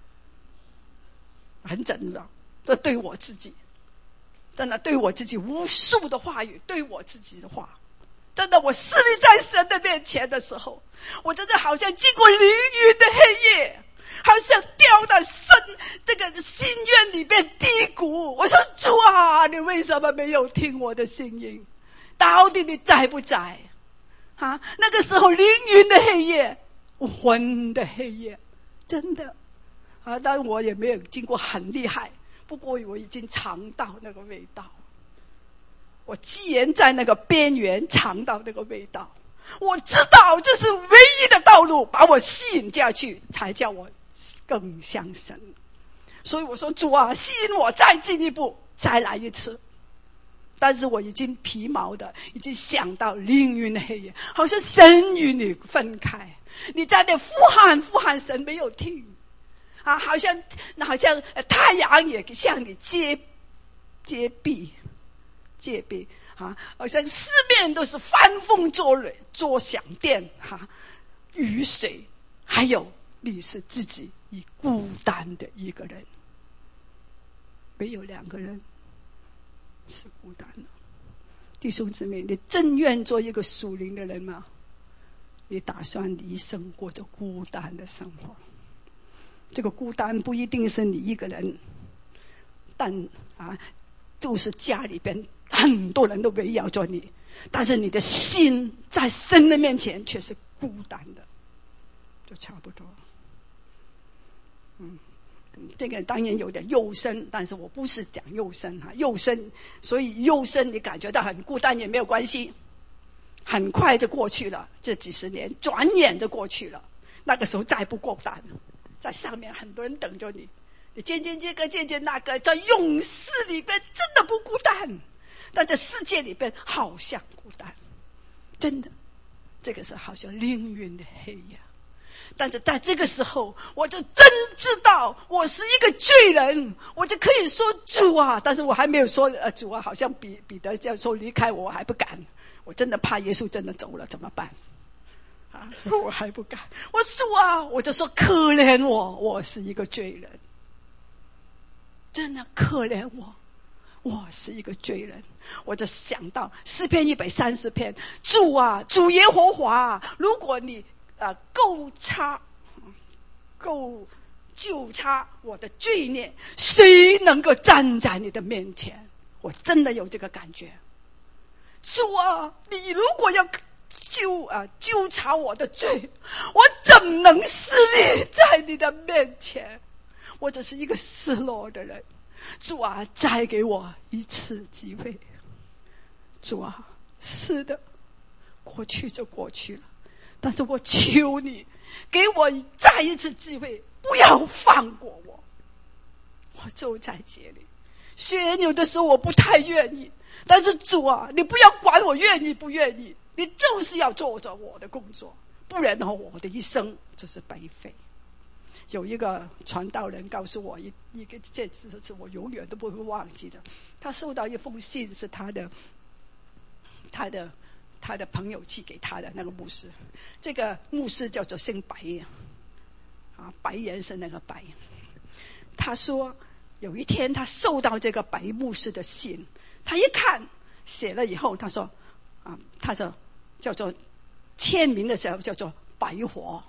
[SPEAKER 1] 很真的，这对我自己，真的对我自己无数的话语，对我自己的话。真的，我侍立在神的面前的时候，我真的好像经过凌云的黑夜，好像掉到深这个心渊里面低谷。我说主啊，你为什么没有听我的声音？到底你在不在啊？那个时候凌云的黑夜，昏的黑夜，真的啊！但我也没有经过很厉害，不过我已经尝到那个味道。我既然在那个边缘尝到那个味道，我知道这是唯一的道路，把我吸引下去，才叫我更像神。所以我说主啊，吸引我再进一步，再来一次。但是我已经皮毛的，已经想到凌云的黑夜，好像神与你分开，你在那呼喊呼喊，神没有听啊，好像好像太阳也向你揭揭蔽。戒备啊，好像四面都是翻风作雨作响电哈、啊，雨水，还有你是自己一孤单的一个人，没有两个人是孤单的。弟兄姊妹，你真愿做一个属灵的人吗？你打算一生过着孤单的生活？这个孤单不一定是你一个人，但啊，就是家里边很多人都围绕着你，但是你的心在神的面前却是孤单的，就差不多。嗯，这个当然有点幼生，但是我不是讲幼生哈，幼生，所以幼生你感觉到很孤单也没有关系，很快就过去了，这几十年转眼就过去了。那个时候再不孤单了，在上面很多人等着你，你渐渐这个渐渐那个，在勇士里边真的不孤单。但在世界里边好像孤单，真的，这个是好像凌云的黑夜。但是在这个时候，我就真知道我是一个罪人，我就可以说主啊，但是我还没有说呃主啊，好像彼彼得要说离开我，我还不敢，我真的怕耶稣真的走了怎么办？啊，我还不敢。我主啊，我就说可怜我，我是一个罪人，真的可怜我。我是一个罪人，我就想到诗篇一百三十篇，主啊，主耶和华，如果你呃够擦够就擦我的罪孽，谁能够站在你的面前？我真的有这个感觉。主啊，你如果要纠啊纠察我的罪，我怎能侍立在你的面前？我只是一个失落的人。主啊，再给我一次机会。主啊，是的，过去就过去了，但是我求你给我再一次机会，不要放过我。我就在这里，虽然有的时候我不太愿意，但是主啊，你不要管我愿意不愿意，你就是要做着我的工作，不然的话我的一生就是白费。有一个传道人告诉我一一个这次是我永远都不会忘记的。他收到一封信，是他的他的他的朋友寄给他的那个牧师。这个牧师叫做姓白啊，白颜是那个白。他说有一天他收到这个白牧师的信，他一看写了以后，他说啊，他说叫做签名的时候叫做白活。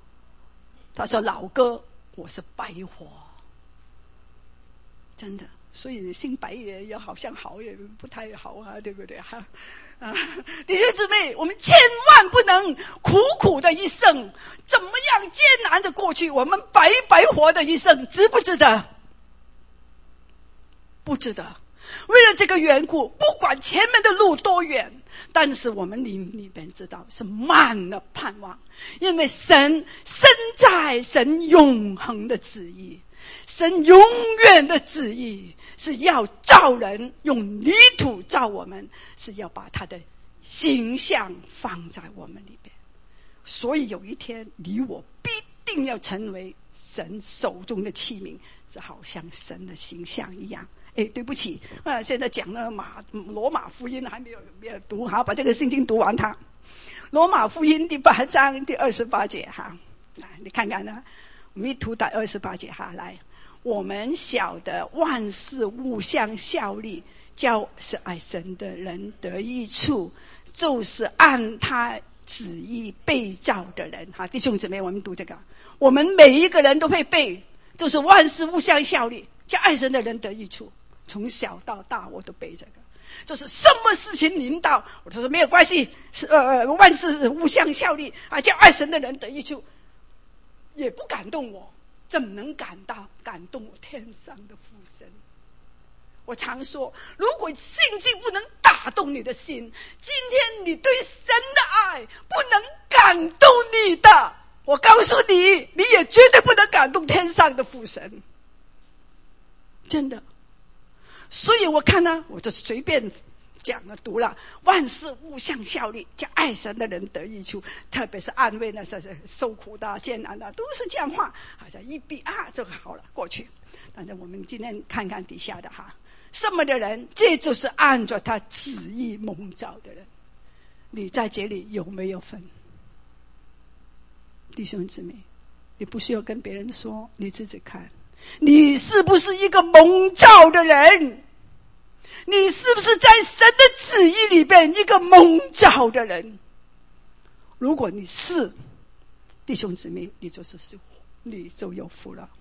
[SPEAKER 1] 他说老哥，我是白活。真的， 所以姓白也也好像好也不太好啊，对不对哈？啊，弟兄姊妹，我们千万不能苦苦的一生，怎么样艰难的过去，我们白白活的一生，值不值得？不值得。为了这个缘故，不管前面的路多远，但是我们里里边知道是满了盼望，因为神身在神永恒的旨意，神永远的旨意是要造人，用泥土造我们，是要把他的形象放在我们里边。所以有一天你我必定要成为神手中的器皿，是好像神的形象一样。哎，对不起，啊，现在讲了马罗马福音还没有没有读，好，把这个圣经读完它。罗马福音第八章第二十八节哈，来你看看呢，我们一读到二十八节哈，来，我们晓得万事互相效力，叫是爱神的人得益处，就是按他旨意被造的人哈。弟兄姊妹，我们读这个，我们每一个人都会背，就是万事互相效力，叫爱神的人得益处。从小到大我都背这个，就是什么事情临到我都说没有关系，是呃万事互相效力啊，叫爱神的人得益处，也不感动我，怎能感到感动我天上的父神？我常说，如果圣经不能打动你的心，今天你对神的爱不能感动你的，我告诉你，你也绝对不能感动天上的父神，真的。所以我看呢，我就随便讲了读了，万事互相效力，叫爱神的人得益处，特别是安慰那些受苦的艰难的，都是这样话，好像一比啊这个好了过去。但是我们今天看看底下的哈，什么的人，这就是按照他旨意蒙召的人。你在这里有没有分？弟兄姊妹，你不需要跟别人说，你自己看，你是不是一个蒙召的人？你是不是在神的旨意里边一个蒙召的人？如果你是，弟兄姊妹，你就是你就有福了。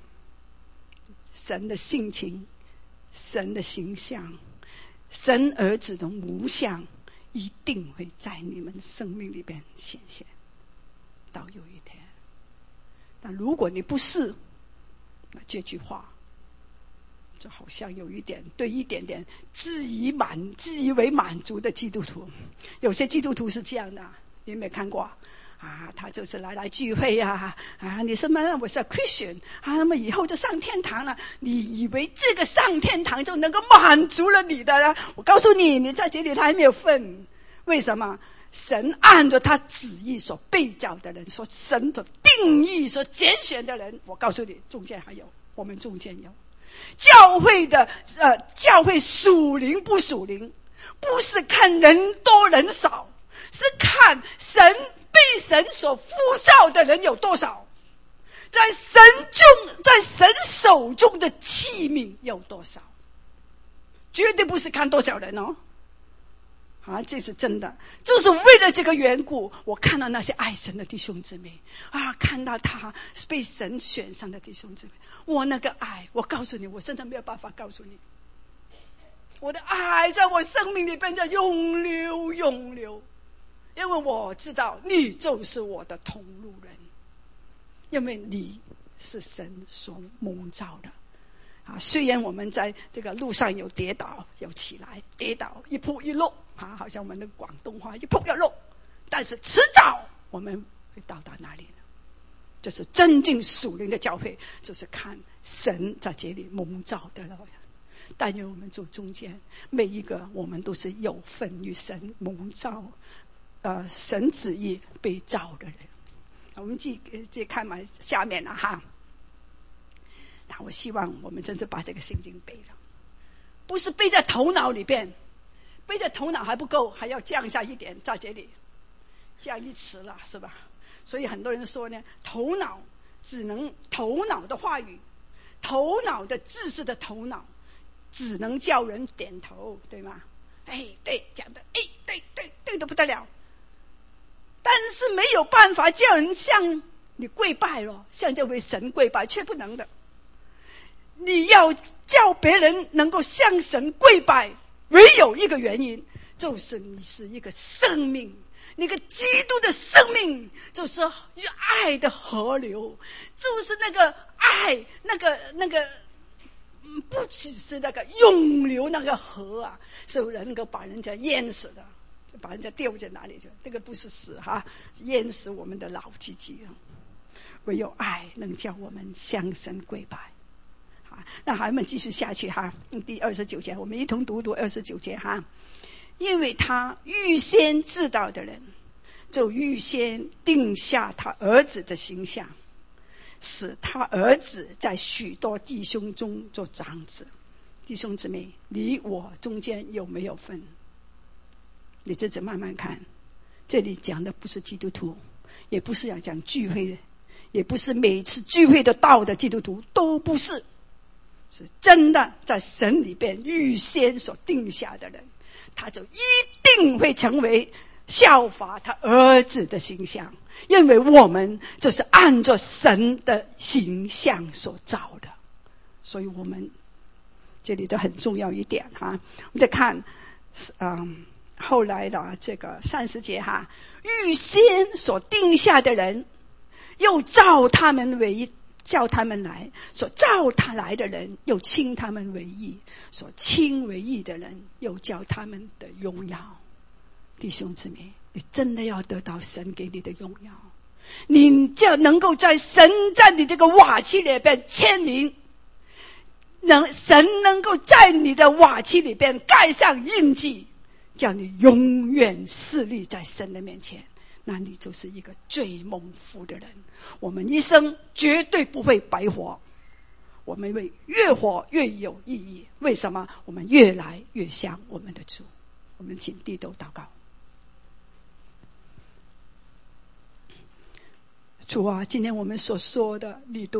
[SPEAKER 1] 神的性情，神的形象，神儿子的模样，一定会在你们生命里边显现到有一天。但如果你不是，那这句话就好像有一点对一点点自以满自以为满足的基督徒。有些基督徒是这样的，你有没有看过啊？他就是来来聚会呀、啊，啊，你什么我是 Christian 啊，那么以后就上天堂了。你以为这个上天堂就能够满足了你的呢？我告诉你，你在这里他还没有份。为什么？神按照他旨意所被造的人，所神所定义所拣选的人，我告诉你，中间还有，我们中间有教会的呃，教会属灵不属灵，不是看人多人少，是看神被神所呼召的人有多少，在神中在神手中的器皿有多少，绝对不是看多少人哦。啊，这是真的，就是为了这个缘故，我看到那些爱神的弟兄姊妹啊，看到他被神选上的弟兄姊妹，我那个爱，我告诉你，我真的没有办法告诉你，我的爱在我生命里边在永流永流，因为我知道你就是我的同路人，因为你是神所蒙召的啊。虽然我们在这个路上有跌倒有起来，跌倒一扑一落啊，好像我们的广东话一扑一落，但是迟早我们会到达哪里呢？这是真正属灵的教会，就是看神在这里蒙召的了。但愿我们做中间每一个，我们都是有份于神蒙召呃，神旨意被召的人。我们继继看嘛，下面了哈。那我希望我们真是把这个圣经背了，不是背在头脑里边，背在头脑还不够，还要降下一点在这里，降一尺了，是吧？所以很多人说呢，头脑只能头脑的话语，头脑的知识的头脑，只能叫人点头，对吗？哎，对，讲的，哎，对对对的不得了。但是没有办法叫人向你跪拜了，向这位神跪拜，却不能的。你要叫别人能够向神跪拜，唯有一个原因，就是你是一个生命，那个基督的生命就是爱的河流，就是那个爱，那个那个不只是那个涌流那个河啊，是能够把人家淹死的，把人家丢在哪里去，那个不是死哈，淹死我们的老积极。唯有爱能叫我们向神跪拜。那孩子们继续下去哈，第二十九节，我们一同读读二十九节哈。因为他预先知道的人，就预先定下他儿子的形象，使他儿子在许多弟兄中做长子。弟兄姊妹，你我中间有没有分？你自己慢慢看。这里讲的不是基督徒，也不是要讲聚会的，也不是每次聚会都到的基督徒，都不是，是真的在神里边预先所定下的人，他就一定会成为效法他儿子的形象，因为我们就是按照神的形象所造的。所以我们这里都很重要一点哈。我们再看嗯，后来的这个三十节哈，预先所定下的人，又召他们为叫他们来，所召他来的人又称他们为义，所称为义的人又叫他们的荣耀。弟兄姊妹，你真的要得到神给你的荣耀，你就能够在神在你这个瓦器里边签名，能神能够在你的瓦器里边盖上印记，叫你永远侍立在神的面前，那你就是一个最蒙福的人。我们一生绝对不会白活，我们会越活越有意义。为什么？我们越来越像我们的主。我们请低头祷告。主啊，今天我们所说的你都